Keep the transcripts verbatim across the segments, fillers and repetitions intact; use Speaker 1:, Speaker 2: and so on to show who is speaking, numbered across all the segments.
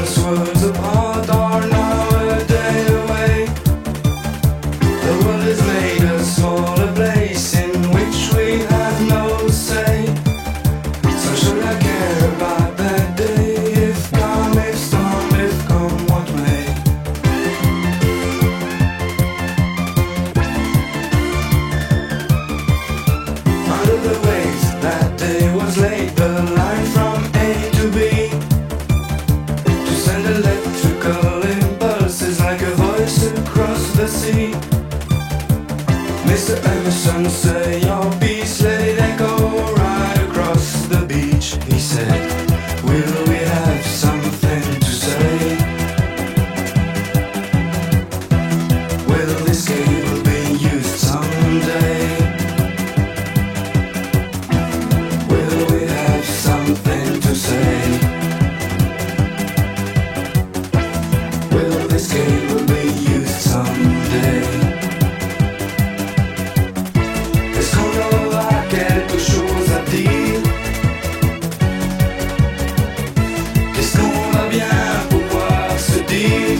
Speaker 1: once worlds apart are now a day away. The world has made a smaller place in which we have no say. So should I care about that day? If calm, if storm, if come what may. Under the waves, that day was laid. The line from A to B, to send electrical impulses like a voice across the sea. Mister Emerson, say your piece, let it echo right across the beach. He said, will we have something to say? Will this cable be used someday? Will we have something to say? Will this cable be used someday? Est-ce qu'on aura quelque chose à dire? Qu'est-ce qu'on va bien pouvoir se dire?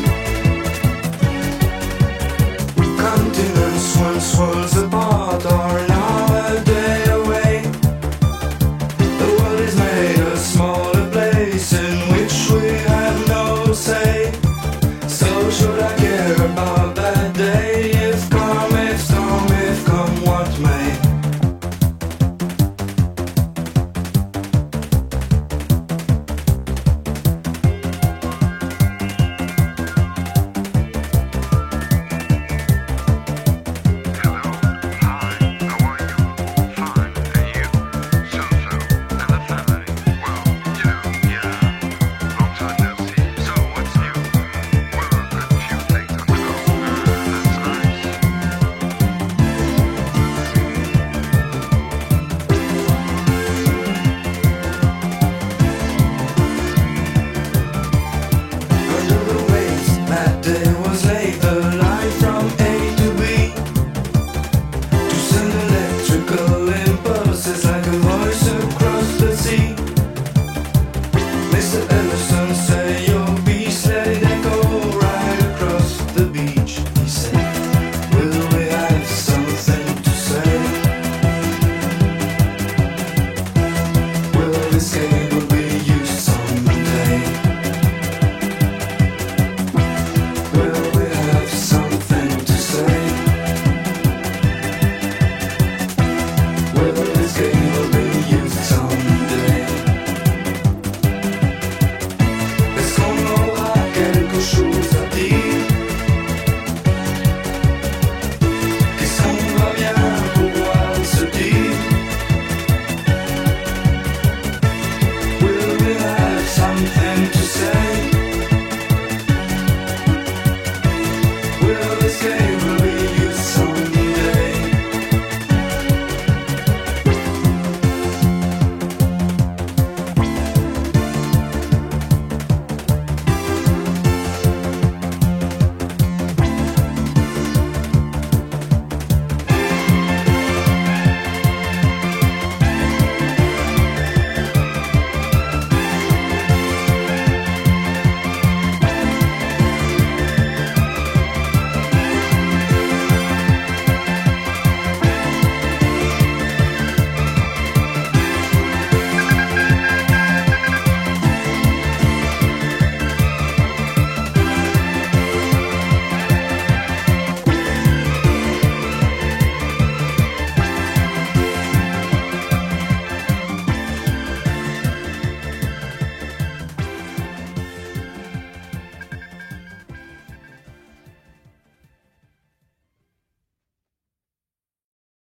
Speaker 1: Continents once worlds apart are now a day away. The world is made a smaller place in which we have no say. So should I care about that day? If calm, if storm, if come what may. Under the waves, that day was laid. The line from A to B, to send electrical impulses like a voice across the sea. Mister Emerson, say